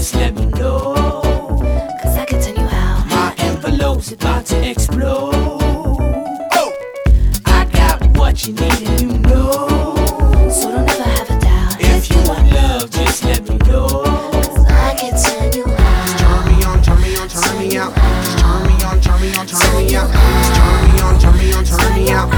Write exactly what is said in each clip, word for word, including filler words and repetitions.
just let me know. Cause I can tell you how My envelope's about to explode. Oh, I got what you need and you know. So don't ever have a doubt. If you want love, just let me know. Cause I can tell you how. Turn me on, turn me on, turn me out. Turn me on, turn me on, turn me out. Turn me on, turn me on, turn me out.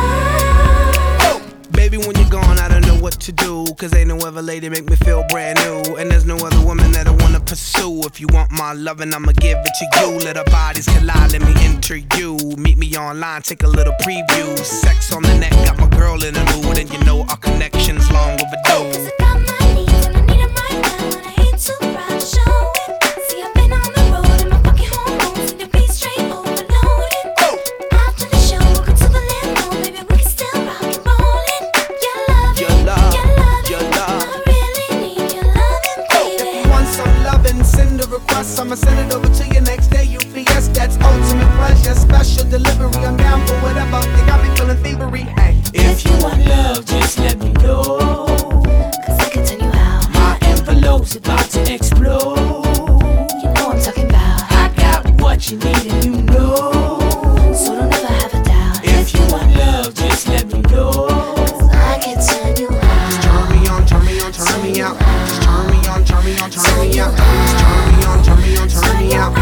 Baby, when you're gone, I don't know what to do. Cause ain't no other lady make me feel brand new. And there's no other woman that I wanna pursue. If you want my loving, I'ma give it to you. Let our bodies collide, let me enter you. Meet me online, take a little preview. Sex on the neck, got my girl in the mood. And you know our connection's long overdue. Got my needs and I need 'em right now. And I ain't too proud to show it. See, I've been on the road and my fucking hormones need to be straight overloaded. After the show, we'll go to the limo. Baby, we can still rock and roll it. Your love, Your love, your love, your love. I really need your loving, baby. If you want some loving, send a request. I'ma send it over to you next day. U P S, that's ultimate pleasure. Special delivery, I'm down for whatever. You got me feeling thievery. Hey, If you want love, just let me know. Cause I can tell you how. My envelope's about to explode. You know I'm talking about. I got what you need and you know. So don't ever have a doubt. If you want love, just let me know. Cause I can tell you how. turn me on, turn me on, turn me out. Just turn me on, turn me on, turn me out. Just turn me on, turn me on, turn me out.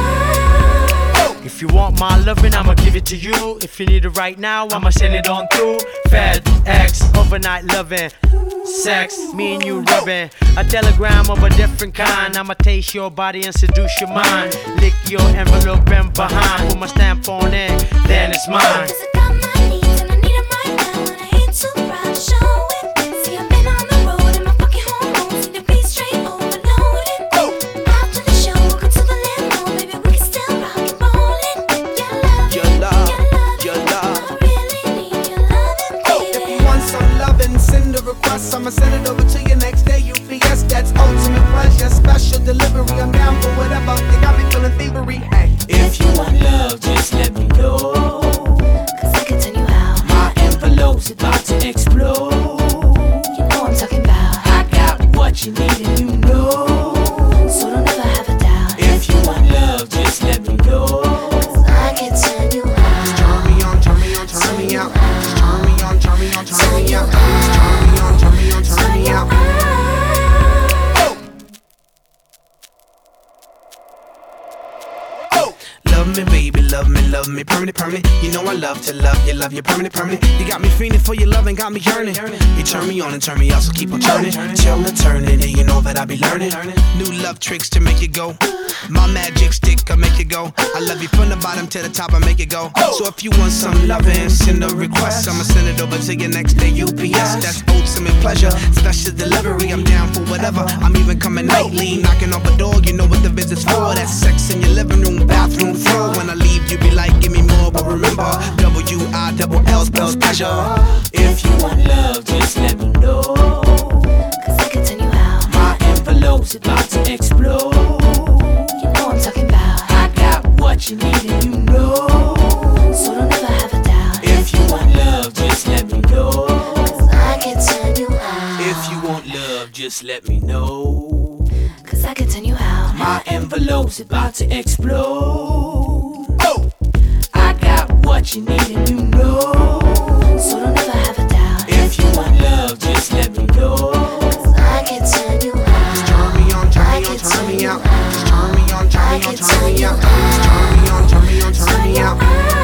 If you want my loving, I'ma give it to you. If you need it right now, I'ma send it on through. FedEx, overnight loving, sex, me and you rubbing. A telegram of a different kind. I'ma taste your body and seduce your mind. Lick your envelope and behind. Put my stamp on it, then it's mine. Cause I got my needs and I need 'em right now. And I ain't too proud to show it. See, I've been on the road and my fucking hormones need to be straight overloaded. After the show, we'll go to the limo. Baby, we can still rock and roll it. Your love, Your love, your your love. I really need your loving, If baby. you want some loving, send a request. I'ma send it over to you next day. U P S, that's ultimate pleasure. Special delivery, I'm down for whatever. You got me feeling thievery. Hey, If you want love, just let me know. Cause I can tell you how. My envelope's about to explode. You know I'm talking about. I got what you need and you know. So don't ever have a doubt. If you want love, just let me know. Cause I can tell you how. turn me on, turn me on, turn me out. Just turn me on, turn me on, turn me out. Just turn me on, turn me on, turn me out. Love me, baby, love me, love me, permanent, permanent. You know I love to love you, love you, permanent, permanent. You got me feeling for your love and got me yearning. You turn me on and turn me out, so keep on turning. Till eternity, you know that I be learning. New love tricks to make it go. My magic stick, I make it go. I love you from the bottom to the top, I make it go. So if you want some loving, send a request. I'ma send it over to you next day, U P S. That's ultimate pleasure, special delivery. I'm down for whatever. I'm even coming nightly, knocking off a door. You know what the visit's for. That's sex in your living room, bathroom floor. When I leave, you be like, give me more. But remember, W I double L spells pleasure. If you want love, just let me know. Cause I can tell you how. My envelope's about to explode. You know I'm talking about. I got what you need and you know. So don't ever have a doubt. If you want love, just let me know. Cause I can tell you how. If you want love, just let me know. Cause I can tell you how. My envelope's about to explode. Oh, I got what you need and you know. So don't ever have a doubt. If you want love, just let me know. Cause I can tell you how. Turn me on, turn me on, turn me out. Just turn me on, turn me on, turn me out. Just turn me on, turn me on, turn me out.